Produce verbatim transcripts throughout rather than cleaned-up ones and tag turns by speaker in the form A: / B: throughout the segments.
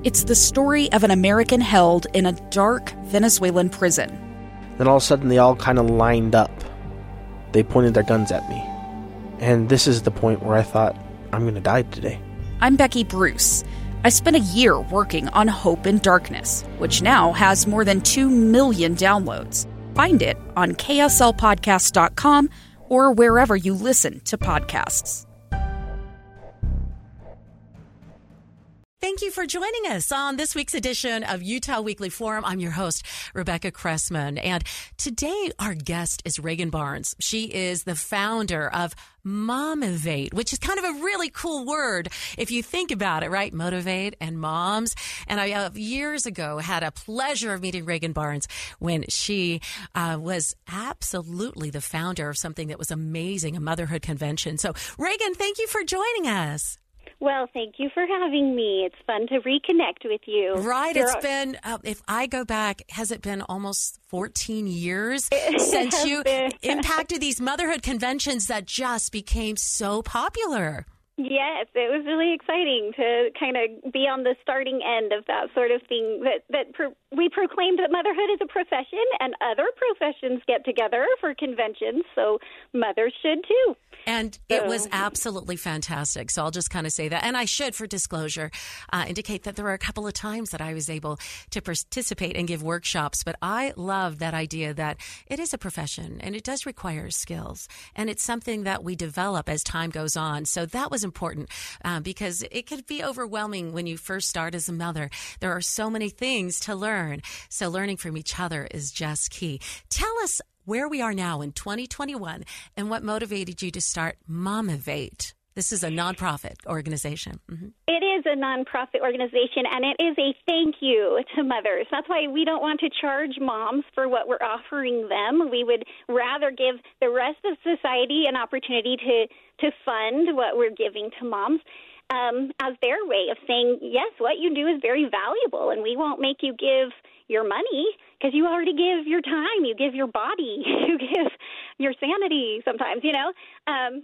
A: It's the story of an American held in a dark Venezuelan prison.
B: Then all of a sudden, they all kind of lined up. They pointed their guns at me. And this is the point where I thought, I'm going to die today.
A: I'm Becky Bruce. I spent a year working on Hope in Darkness, which now has more than two million downloads. Find it on K S L podcast dot com or wherever you listen to podcasts.
C: Thank you for joining us on this week's edition of Utah Weekly Forum. I'm your host, Rebecca Cressman. And today our guest is Reagan Barnes. She is the founder of Momivate, which is kind of a really cool word if you think about it, right? Motivate and moms. And I, uh, years ago, had a pleasure of meeting Reagan Barnes when she uh, was absolutely the founder of something that was amazing, a motherhood convention. So, Reagan, thank you for joining us.
D: Well, thank you for having me. It's fun to reconnect with you.
C: Right.
D: There
C: it's
D: are-
C: been, uh, if I go back, has it been almost fourteen years
D: It
C: since
D: has
C: you
D: been.
C: impacted these motherhood conventions that just became so popular?
D: Yes, it was really exciting to kind of be on the starting end of that sort of thing. That that pro- we proclaimed that motherhood is a profession, and other professions get together for conventions, so mothers should too.
C: And
D: So-
C: it was absolutely fantastic. So I'll just kind of say that. And I should, for disclosure, uh, indicate that there were a couple of times that I was able to participate and give workshops. But I love that idea that it is a profession and it does require skills. And it's something that we develop as time goes on. So that was important uh, because it could be overwhelming when you first start as a mother. There are so many things to learn. So learning from each other is just key. Tell us where we are now in twenty twenty-one and what motivated you to start Momivate. This is a nonprofit organization. Mm-hmm.
D: It is a nonprofit organization, and it is a thank you to mothers. That's why we don't want to charge moms for what we're offering them. We would rather give the rest of society an opportunity to, to fund what we're giving to moms um, as their way of saying, yes, what you do is very valuable, and we won't make you give your money because you already give your time, you give your body, you give your sanity sometimes, you know. Um,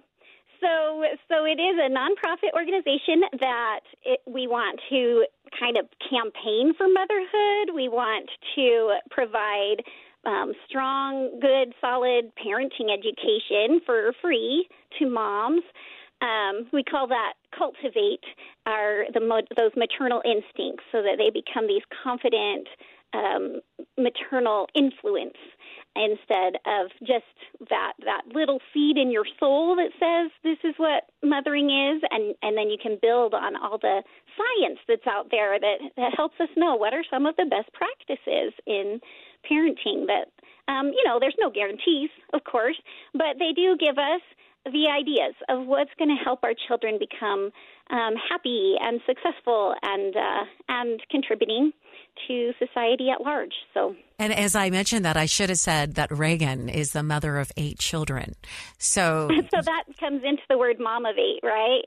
D: so so it is a nonprofit organization that it, we want to kind of campaign for motherhood. We want to provide um, strong, good, solid parenting education for free to moms. Um, we call that cultivate our the those maternal instincts so that they become these confident um, maternal influence instead of just that that little seed in your soul that says this is what mothering is, and, and then you can build on all the science that's out there that, that helps us know what are some of the best practices in parenting that, um, you know, there's no guarantees, of course, but they do give us the ideas of what's going to help our children become um, happy and successful and uh, and contributing to society at large. So,
C: and as I mentioned that, I should have said that Reagan is the mother of eight children. So,
D: so that comes into the word mom of eight, right?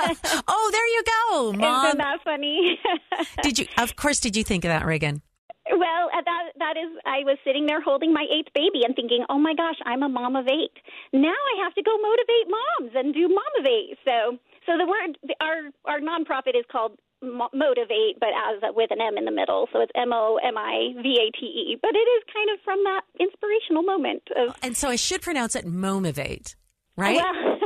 C: Oh, there you go, Mom.
D: Isn't that funny?
C: Did you? Of course, did you think of that, Reagan?
D: Well, uh, that that is, I was sitting there holding my eighth baby and thinking, oh my gosh, I'm a mom of eight. Now I have to go motivate moms and do Momivate. So, so the word, our our nonprofit is called Mo- Motivate, but as a, with an M in the middle. So it's M O M I V A T E. But it is kind of from that inspirational moment of.
C: And so I should pronounce it Momivate, right?
D: Well,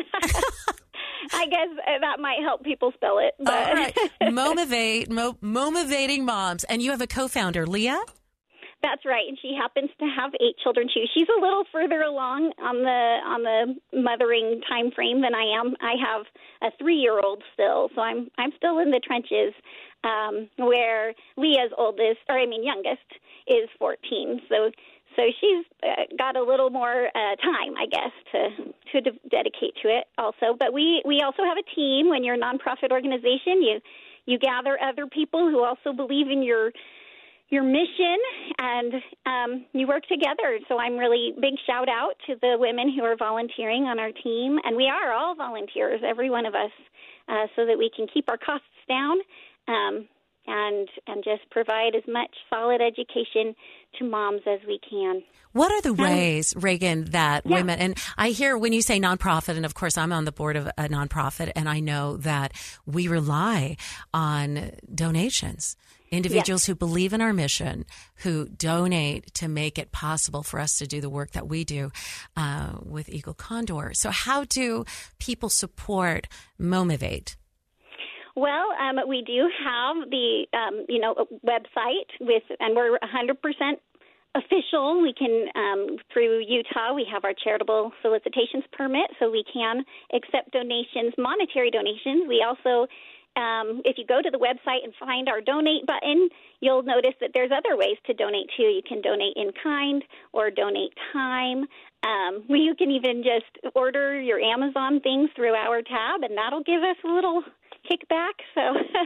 D: I guess that might help people spell it. But.
C: All right. Momivate, mo- Motivating Moms. And you have a co-founder, Leah?
D: That's right, and she happens to have eight children too. She's a little further along on the on the mothering time frame than I am. I have a three-year-old still, so I'm I'm still in the trenches. Um, where Leah's oldest, or I mean youngest, is fourteen. So so she's uh, got a little more uh, time, I guess, to to de- dedicate to it. Also, but we we also have a team. When you're a nonprofit organization, you you gather other people who also believe in your. your mission, and um, you work together. So I'm really big shout out to the women who are volunteering on our team, and we are all volunteers, every one of us, uh, so that we can keep our costs down. Um, and and just provide as much solid education to moms as we can.
C: What are the ways, Reagan, that
D: yeah.
C: women, and I hear when you say nonprofit, and of course I'm on the board of a nonprofit, and I know that we rely on donations. Individuals yes. who believe in our mission, who donate to make it possible for us to do the work that we do uh, with Eagle Condor. So how do people support Momivate?
D: Well, um, we do have the, um, you know, website with, and we're one hundred percent official. We can, um, through Utah, we have our charitable solicitations permit, so we can accept donations, monetary donations. We also Um, if you go to the website and find our donate button, you'll notice that there's other ways to donate too. You can donate in kind or donate time. Um, you can even just order your Amazon things through our tab, and that'll give us a little kickback. So,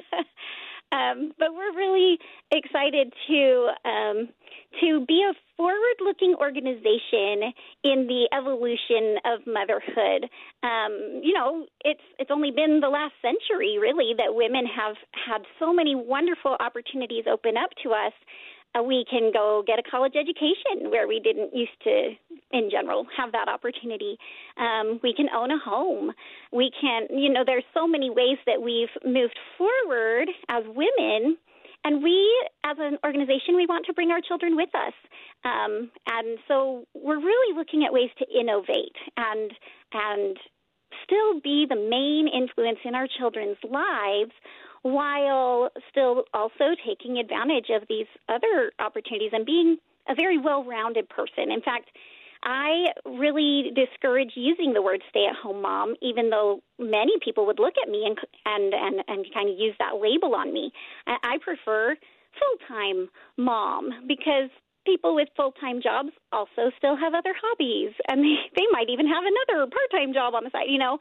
D: um, but we're really excited to um, to be a forward-looking organization in the evolution of motherhood. Um, you know, it's it's only been the last century, really, that women have had so many wonderful opportunities open up to us. Uh, we can go get a college education where we didn't used to, in general, have that opportunity. Um, we can own a home. We can, you know, there's so many ways that we've moved forward as women. And we, as an organization, we want to bring our children with us. Um, and so we're really looking at ways to innovate and and still be the main influence in our children's lives while still also taking advantage of these other opportunities and being a very well-rounded person. In fact, I really discourage using the word stay-at-home mom, even though many people would look at me and and, and, and kind of use that label on me. I, I prefer full-time mom because people with full-time jobs also still have other hobbies, and they, they might even have another part-time job on the side, you know.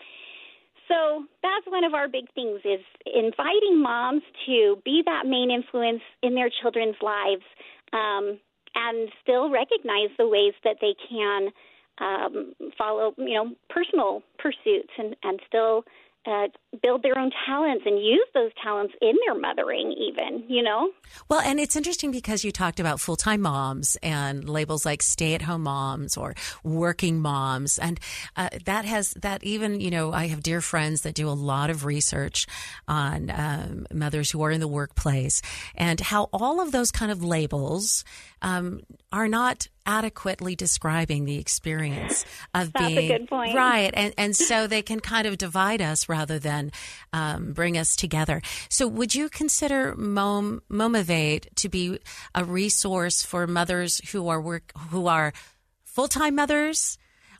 D: So that's one of our big things is inviting moms to be that main influence in their children's lives, um, and still recognize the ways that they can um, follow, you know, personal pursuits and, and still uh, build their own talents and use those talents in their mothering even, you know?
C: Well, and it's interesting because you talked about full-time moms and labels like stay-at-home moms or working moms. And uh, that has, that even, you know, I have dear friends that do a lot of research on um, mothers who are in the workplace and how all of those kind of labels um, are not adequately describing the experience of
D: That's
C: being
D: a good point.
C: Right. And and so they can kind of divide us rather than um, bring us together. So would you consider Mom, Momivate to be a resource for mothers who are work who are full-time mothers?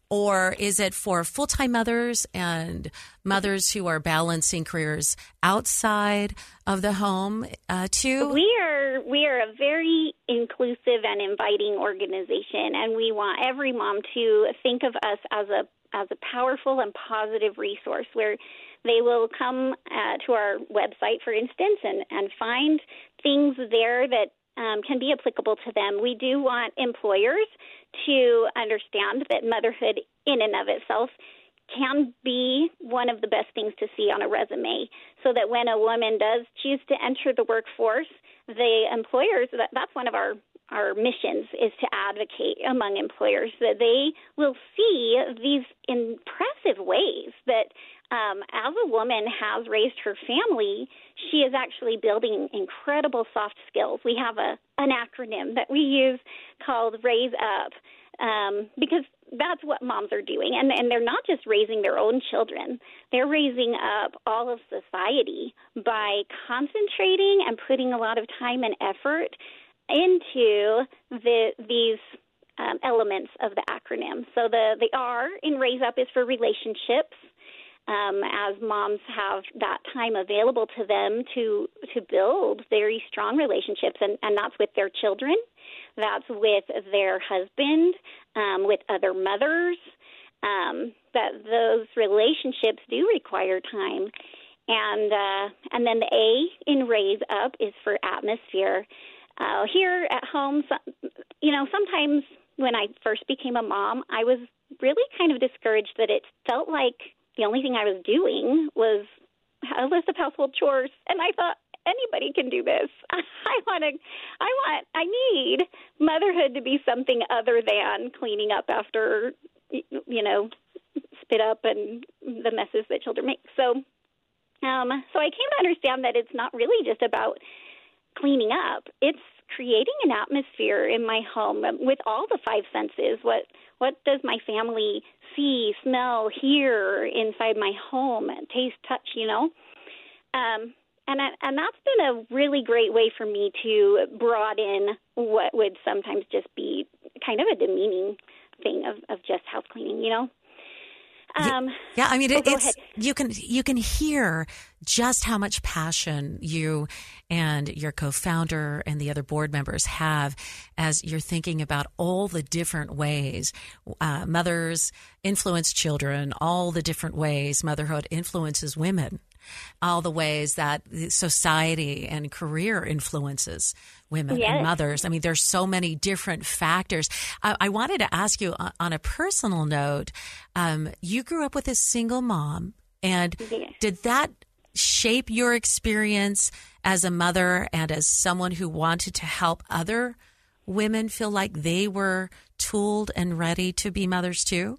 C: Or is it for full-time mothers and mothers who are balancing careers outside of the home uh, too?
D: We are we are a very inclusive and inviting organization, and we want every mom to think of us as a as a powerful and positive resource where they will come uh, to our website, for instance, and, and find things there that Um, can be applicable to them. We do want employers to understand that motherhood in and of itself can be one of the best things to see on a resume, so that when a woman does choose to enter the workforce, the employers, that, that's one of our, our missions, is to advocate among employers that they will see these impressive ways that Um, as a woman has raised her family, she is actually building incredible soft skills. We have a an acronym that we use called Raise Up, um, because that's what moms are doing. And, and they're not just raising their own children. They're raising up all of society by concentrating and putting a lot of time and effort into the these um, elements of the acronym. So the, the R in Raise Up is for relationships. Um, as moms have that time available to them to to build very strong relationships, and, and that's with their children, that's with their husband, um, with other mothers, um, that those relationships do require time. And uh, and then the A in Raise Up is for atmosphere. Uh, here at home, you know, sometimes when I first became a mom, I was really kind of discouraged that it felt like the only thing I was doing was a list of household chores, and I thought anybody can can do this. I want to, I want, I need motherhood to be something other than cleaning up after, you know, spit up and the messes that children make. So, um, so I came to understand that it's not really just about cleaning up. It's creating an atmosphere in my home with all the five senses. What what does my family see, smell, hear inside my home, taste, touch, you know? Um, and I, and that's been a really great way for me to broaden what would sometimes just be kind of a demeaning thing of, of just house cleaning, you know? Um,
C: yeah, I mean,
D: oh,
C: it, it's you can you can hear just how much passion you and your co-founder and the other board members have as you're thinking about all the different ways uh, mothers influence children, all the different ways motherhood influences women, all the ways that society and career influences women
D: yes.
C: and mothers. I mean, there's so many different factors. I, I wanted to ask you on, on a personal note, um, you grew up with a single mom, and
D: yes.
C: did that shape your experience as a mother and as someone who wanted to help other women feel like they were tooled and ready to be mothers too?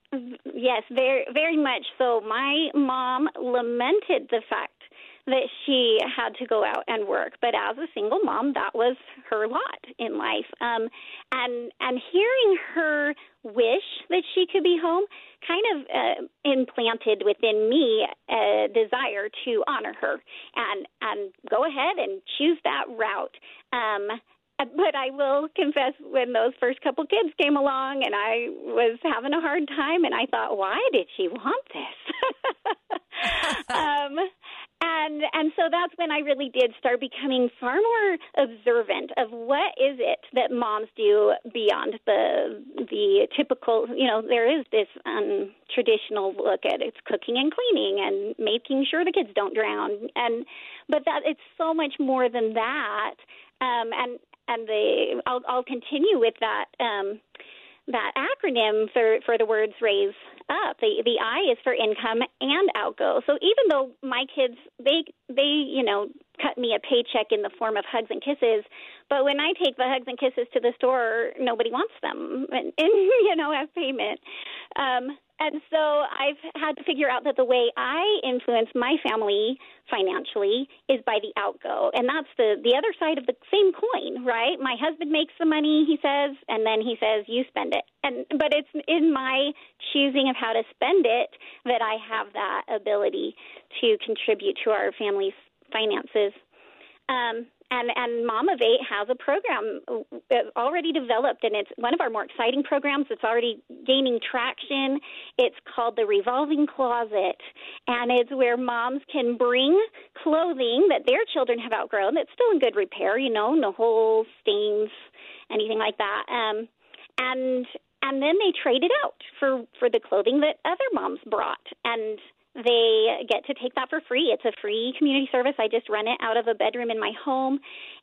D: Yes, very, very much so. My mom lamented the fact that she had to go out and work, but as a single mom, that was her lot in life. Um, and and hearing her wish that she could be home kind of uh, implanted within me a desire to honor her and and go ahead and choose that route. Um, But I will confess, when those first couple kids came along and I was having a hard time, and I thought, why did she want this? um, and and so that's when I really did start becoming far more observant of what is it that moms do beyond the the typical, you know, there is this um, traditional look at it's cooking and cleaning and making sure the kids don't drown. and But that it's so much more than that. Um, and And the I'll, I'll continue with that um, that acronym for, for the words raise up. The the I is for income and outgo. So even though my kids they they you know cut me a paycheck in the form of hugs and kisses, but when I take the hugs and kisses to the store, nobody wants them, and, and you know as payment. Um, And so I've had to figure out that the way I influence my family financially is by the outgo. And that's the, the other side of the same coin, right? My husband makes the money, he says, and then he says, you spend it. And but it's in my choosing of how to spend it that I have that ability to contribute to our family's finances. Um, and, and Mom of Eight has a program already developed, and it's one of our more exciting programs. It's already gaining traction. It's called the Revolving Closet, and it's where moms can bring clothing that their children have outgrown that's still in good repair, you know, no holes, stains, anything like that. Um, and and then they trade it out for, for the clothing that other moms brought, and they get to take that for free. It's a free community service. I just run it out of a bedroom in my home.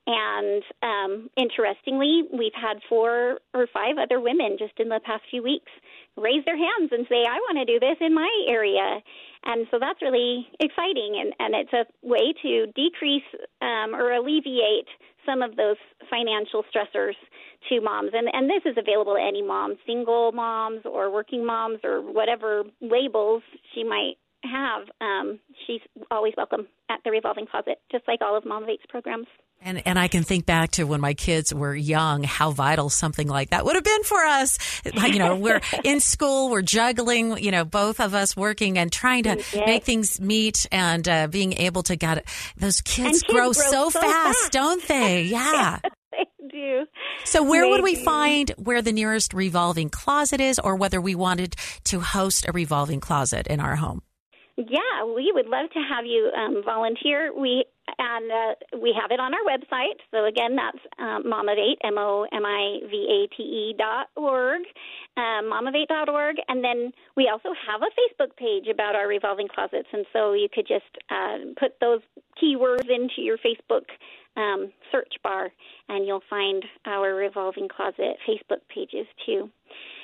D: And um, interestingly, we've had four or five other women just in the past few weeks raise their hands and say, I want to do this in my area. And so that's really exciting. And, and it's a way to decrease um, or alleviate some of those financial stressors to moms. And, and this is available to any mom, single moms or working moms or whatever labels she might have. Um, she's always welcome at the Revolving Closet, just like all of Mom of Eight's programs.
C: And and I can think back to when my kids were young, how vital something like that would have been for us. You know, we're in school, we're juggling, you know, both of us working and trying to
D: yes.
C: make things meet, and uh, being able to get it. Those kids,
D: kids
C: grow,
D: grow
C: so,
D: so
C: fast,
D: fast,
C: don't they? Yeah.
D: They do.
C: So where
D: they
C: would we
D: do.
C: find where the nearest Revolving Closet is, or whether we wanted to host a Revolving Closet in our home?
D: Yeah, we would love to have you um, volunteer. We and uh, we have it on our website. So again, that's um, Mom of Eight, M O M I V A T E dot org, um, mom of eight dot org, and then we also have a Facebook page about our Revolving Closets. And so you could just uh, put those keywords into your Facebook um, search bar, and you'll find our Revolving Closet Facebook pages too.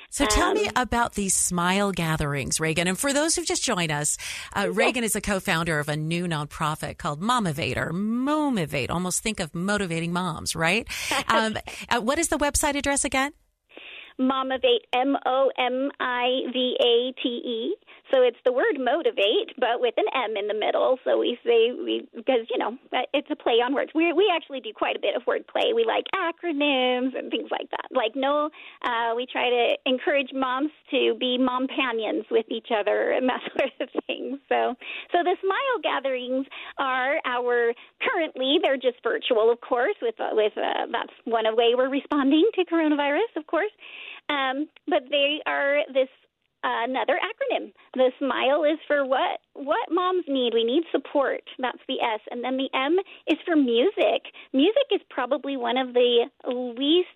C: So tell
D: um,
C: me about these smile gatherings, Reagan. And for those who've just joined us, uh, Reagan is a co-founder of a new nonprofit called Momivate, or Momivate. Almost think of motivating moms, right? um, uh, what is the website address again?
D: Momivate, M O M I V A T E. So it's the word motivate, but with an M in the middle. So we say, we because, you know, it's a play on words. We we actually do quite a bit of word play. We like acronyms and things like that. Like, no, uh, we try to encourage moms to be mompanions with each other and that sort of thing. So, so the Smile gatherings are our, currently, they're just virtual, of course, with, uh, with uh, that's one way we're responding to coronavirus, of course. Um, but they are this uh, another acronym. The SMILE is for what what moms need. We need support. That's the S. And then the M is for music. Music is probably one of the least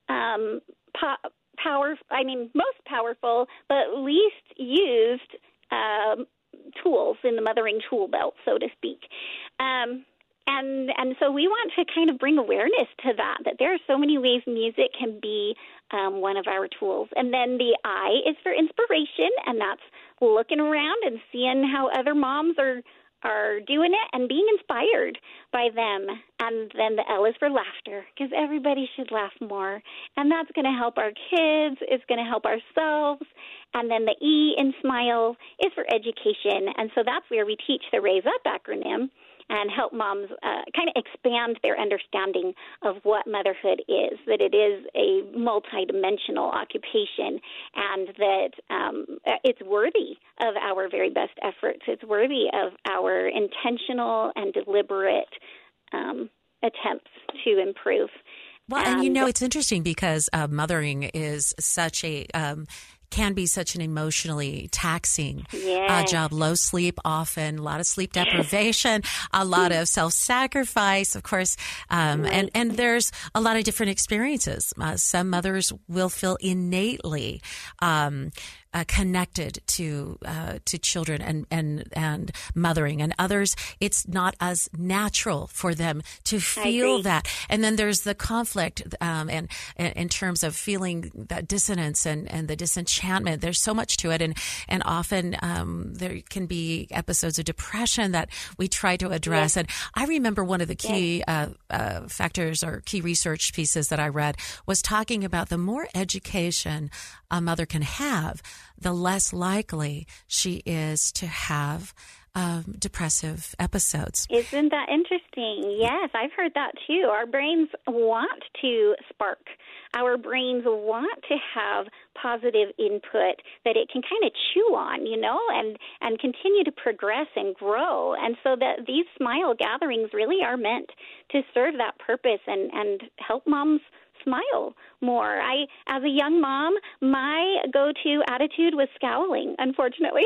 D: um, po- power. I mean, most powerful, but least used um, tools in the mothering tool belt, so to speak. Um, And and so we want to kind of bring awareness to that, that there are so many ways music can be um, one of our tools. And then the I is for inspiration, and that's looking around and seeing how other moms are are doing it and being inspired by them. And then the L is for laughter, because everybody should laugh more. And that's going to help our kids. It's going to help ourselves. And then the E in SMILE is for education. And so that's where we teach the Raise Up acronym and help moms uh, kind of expand their understanding of what motherhood is, that it is a multidimensional occupation, and that um, it's worthy of our very best efforts. It's worthy of our intentional and deliberate um, attempts to improve.
C: Well, and, and you know, it's interesting because uh, mothering is such a um, can be such an emotionally taxing
D: yes.
C: uh, job. Low sleep often, a lot of sleep deprivation, a lot of self-sacrifice, of course, um, right. and, and there's a lot of different experiences. Uh, some mothers will feel innately um, uh, connected to uh, to children and, and, and mothering, and others, it's not as natural for them to feel that. And then there's the conflict um, and, and in terms of feeling that dissonance and, and the disenchantment. There's so much to it, and and often um, there can be episodes of depression that we try to address. Yes. And I remember one of the key yes. uh, uh, factors or key research pieces that I read was talking about the more education a mother can have, the less likely she is to have Um, depressive episodes.
D: Isn't that interesting? Yes, I've heard that too. Our brains want to spark. Our brains want to have positive input that it can kind of chew on, you know, and, and continue to progress and grow. And so that these SMILE gatherings really are meant to serve that purpose and, and help moms smile more. I, as a young mom, my go-to attitude was scowling, unfortunately.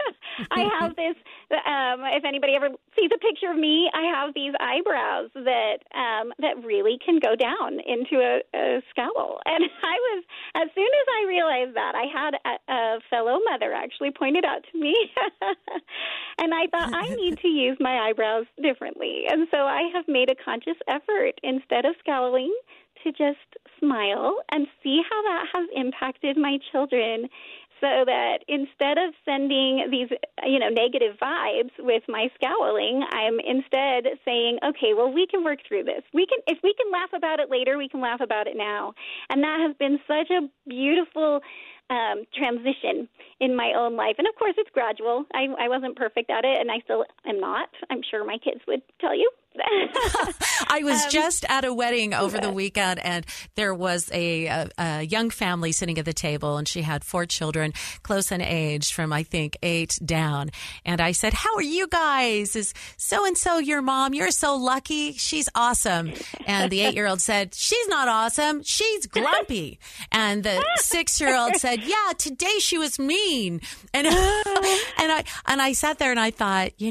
D: I have this, um, if anybody ever sees a picture of me, I have these eyebrows that um, that really can go down into a, a scowl. And I was, as soon as I realized that, I had a, a fellow mother actually point it out to me. And I thought, I need to use my eyebrows differently. And so I have made a conscious effort, instead of scowling, to just smile and see how that has impacted my children, so that instead of sending these, you know, negative vibes with my scowling, I'm instead saying, okay, well, we can work through this. We can, if we can laugh about it later, we can laugh about it now. And that has been such a beautiful um, transition in my own life. And of course, it's gradual. I, I wasn't perfect at it, and I still am not. I'm sure my kids would tell you.
C: I was
D: um,
C: just at a wedding over the weekend, and there was a, a, a young family sitting at the table, and she had four children close in age from, I think, eight down. And I said, how are you guys? Is so-and-so your mom? You're so lucky. She's awesome. And the eight-year-old said, she's not awesome. She's grumpy. And the six-year-old said, yeah, today she was mean. And, and I, and I sat there and I thought, you know,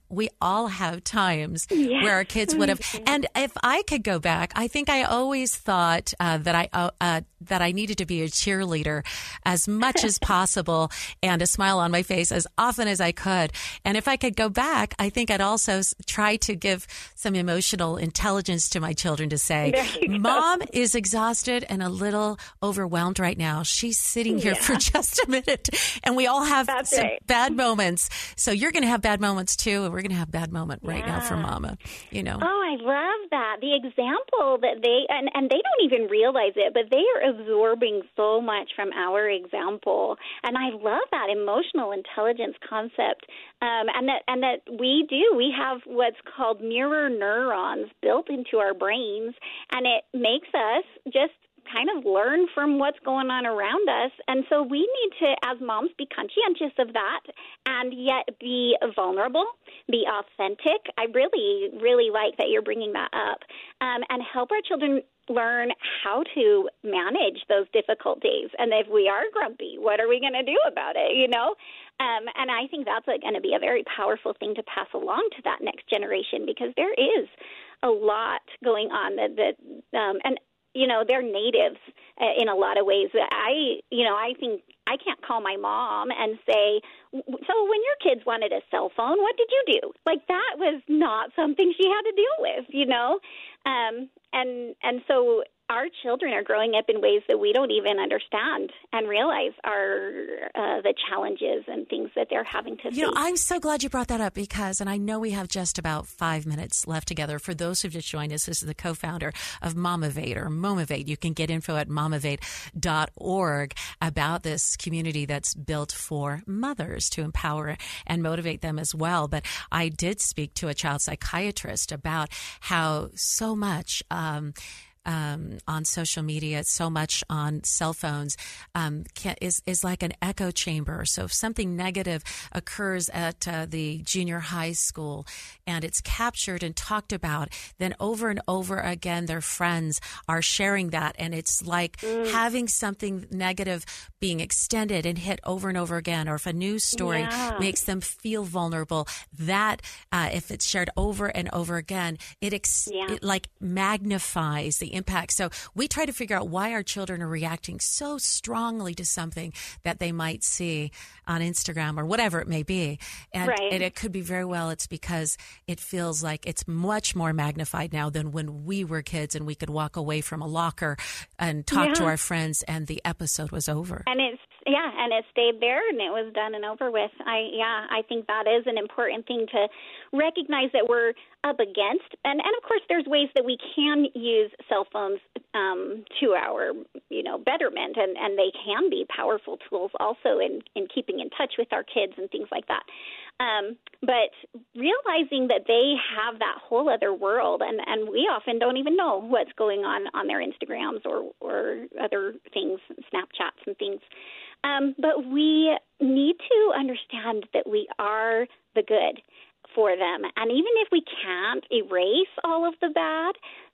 C: we all have times
D: Yes.
C: where our kids would have. And if I could go back, I think I always thought uh, that I uh, uh, that I needed to be a cheerleader as much as possible and a smile on my face as often as I could. And if I could go back, I think I'd also s- try to give some emotional intelligence to my children to say, Mom is exhausted and a little overwhelmed right now. She's sitting here
D: Yeah.
C: for just a minute. And we all have
D: That's
C: some
D: right.
C: bad moments. So you're going to have bad moments too. And we're going to have bad moment right now for
D: Yeah.
C: Mama, you know.
D: Oh, I love that. The example that they, and, and they don't even realize it, but they are absorbing so much from our example. And I love that emotional intelligence concept. Um, and that, and that we do, we have what's called mirror neurons built into our brains, and it makes us just kind of learn from what's going on around us. And so we need to, as moms, be conscientious of that and yet be vulnerable, be authentic. I really, really like that you're bringing that up, um, and help our children learn how to manage those difficult days. And if we are grumpy, what are we going to do about it, you know? Um, and I think that's going to be a very powerful thing to pass along to that next generation, because there is a lot going on that, that um, and you know, they're natives uh, in a lot of ways. I, you know, I think I can't call my mom and say, so when your kids wanted a cell phone, what did you do? Like, that was not something she had to deal with, you know? Um, and, and so our children are growing up in ways that we don't even understand and realize are uh, the challenges and things that they're having to face.
C: You know, I'm so glad you brought that up because, and I know we have just about five minutes left together. For those who've just joined us, this is the co-founder of Momavate or Momavate. You can get info at momavate dot org about this community that's built for mothers to empower and motivate them as well. But I did speak to a child psychiatrist about how so much um, Um, on social media, so much on cell phones um, can, is is like an echo chamber. So if something negative occurs at uh, the junior high school and it's captured and talked about, then over and over again their friends are sharing that, and it's like mm. having something negative being extended and hit over and over again. Or if a news story
D: yeah.
C: makes them feel vulnerable, that uh, if it's shared over and over again, it, ex-
D: yeah.
C: it like magnifies the impact. So we try to figure out why our children are reacting so strongly to something that they might see on Instagram or whatever it may be. And,
D: right.
C: and it could be very well it's because it feels like it's much more magnified now than when we were kids and we could walk away from a locker and talk
D: yeah.
C: to our friends and the episode was over.
D: And it's, yeah, and it stayed there and it was done and over with. I, yeah, I think that is an important thing to recognize that we're up against. And, and of course, there's ways that we can use cell phones um, to our, you know, betterment, and, and they can be powerful tools also in, in keeping in touch with our kids and things like that. Um, but realizing that they have that whole other world, and, and we often don't even know what's going on on their Instagrams or, or other things, Snapchats and things. Um, but we need to understand that we are the good for them. And even if we can't erase all of the bad,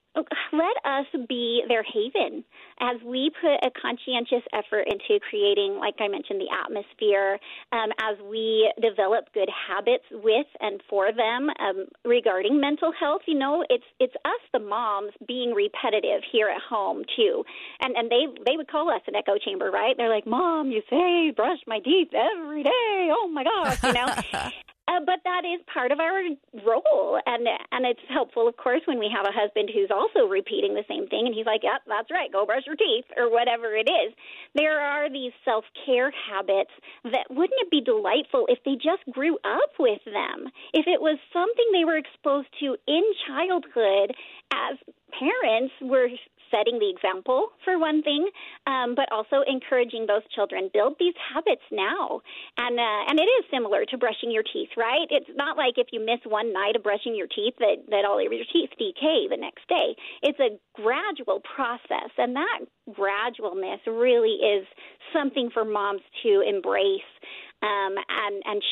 D: let us be their haven as we put a conscientious effort into creating, like I mentioned, the atmosphere, um, as we develop good habits with and for them um, regarding mental health. You know, it's it's us, the moms, being repetitive here at home, too. And and they, they would call us an echo chamber, right? They're like, Mom, you say brush my teeth every day. Oh, my gosh, you know. Uh, but that is part of our role, and and it's helpful, of course, when we have a husband who's also repeating the same thing, and he's like, yep, that's right, go brush your teeth, or whatever it is. There are these self-care habits that wouldn't it be delightful if they just grew up with them, if it was something they were exposed to in childhood as parents were setting the example, for one thing, um, but also encouraging those children, build these habits now. And uh, and it is similar to brushing your teeth, right? It's not like if you miss one night of brushing your teeth that, that all of your teeth decay the next day. It's a gradual process, and that gradualness really is something for moms to embrace um, and, and choose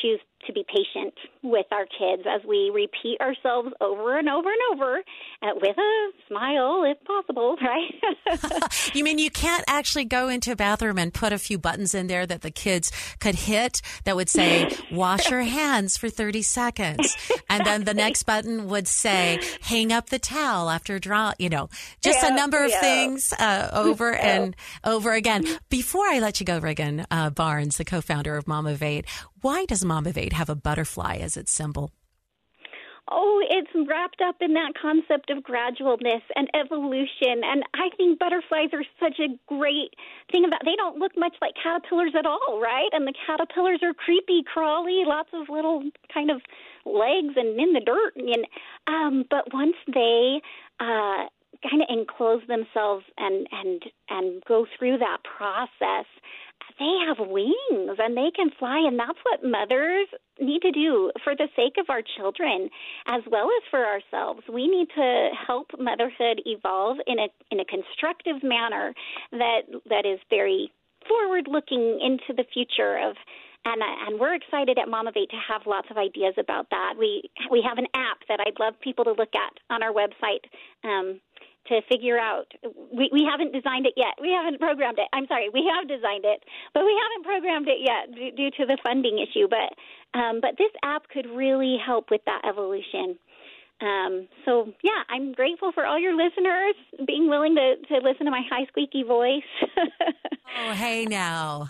D: to be patient with our kids as we repeat ourselves over and over and over uh, with a smile, if possible, right?
C: You mean you can't actually go into a bathroom and put a few buttons in there that the kids could hit that would say, wash your hands for thirty seconds. And then the next button would say, hang up the towel after draw, you know, just
D: yeah,
C: a number of
D: yeah.
C: things uh, over and over again. Before I let you go, Reagan uh, Barnes, the co-founder of Momavate, why does Momavate have a butterfly as its symbol?
D: Oh, it's wrapped up in that concept of gradualness and evolution. And I think butterflies are such a great thing about, they don't look much like caterpillars at all, right? And the caterpillars are creepy, crawly, lots of little kind of legs and in the dirt. And um, but once they uh, kind of enclose themselves and, and, and go through that process, they have wings and they can fly, and that's what mothers need to do for the sake of our children as well as for ourselves. We need to help motherhood evolve in a in a constructive manner that that is very forward-looking into the future of. And, and we're excited at Momavate to have lots of ideas about that. We we have an app that I'd love people to look at on our website um, to figure out. We, we haven't designed it yet. We haven't programmed it. I'm sorry, we have designed it, but we haven't programmed it yet due, due to the funding issue. But um, but this app could really help with that evolution. Um, so, yeah, I'm grateful for all your listeners being willing to, to listen to my high squeaky voice.
C: Oh, hey now.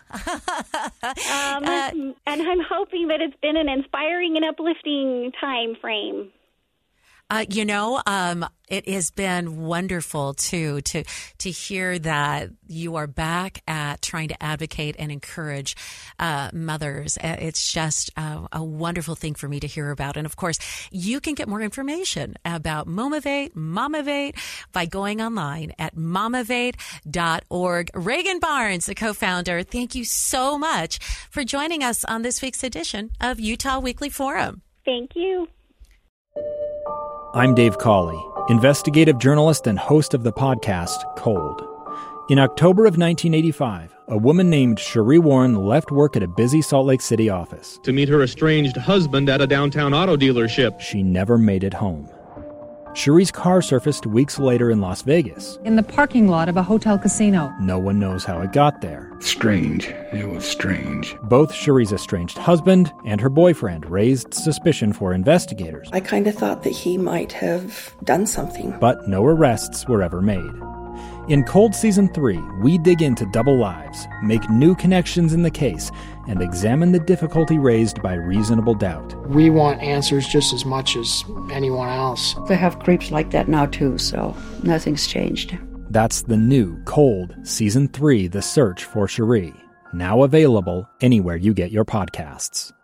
D: um,
C: uh,
D: and I'm hoping that it's been an inspiring and uplifting time frame.
C: Uh, you know, um, it has been wonderful, too, to to hear that you are back at trying to advocate and encourage uh, mothers. It's just a, a wonderful thing for me to hear about. And, of course, you can get more information about Momavate, Momavate, by going online at momavate dot org. Reagan Barnes, the co-founder, thank you so much for joining us on this week's edition of Utah Weekly Forum.
D: Thank you.
E: I'm Dave Cawley, investigative journalist and host of the podcast Cold. In October of nineteen eighty-five, a woman named Cherie Warren left work at a busy Salt Lake City office
F: to meet her estranged husband at a downtown auto dealership.
E: She never made it home. Cherie's car surfaced weeks later in Las Vegas.
G: In the parking lot of a hotel casino.
E: No one knows how it got there.
H: Strange. It was strange.
E: Both Cherie's estranged husband and her boyfriend raised suspicion for investigators.
I: I kind of thought that he might have done something.
E: But no arrests were ever made. In Cold Season three, we dig into double lives, make new connections in the case, and examine the difficulty raised by reasonable doubt.
J: We want answers just as much as anyone else.
K: They have creeps like that now, too, so nothing's changed.
E: That's the new Cold Season three, The Search for Cherie, now available anywhere you get your podcasts.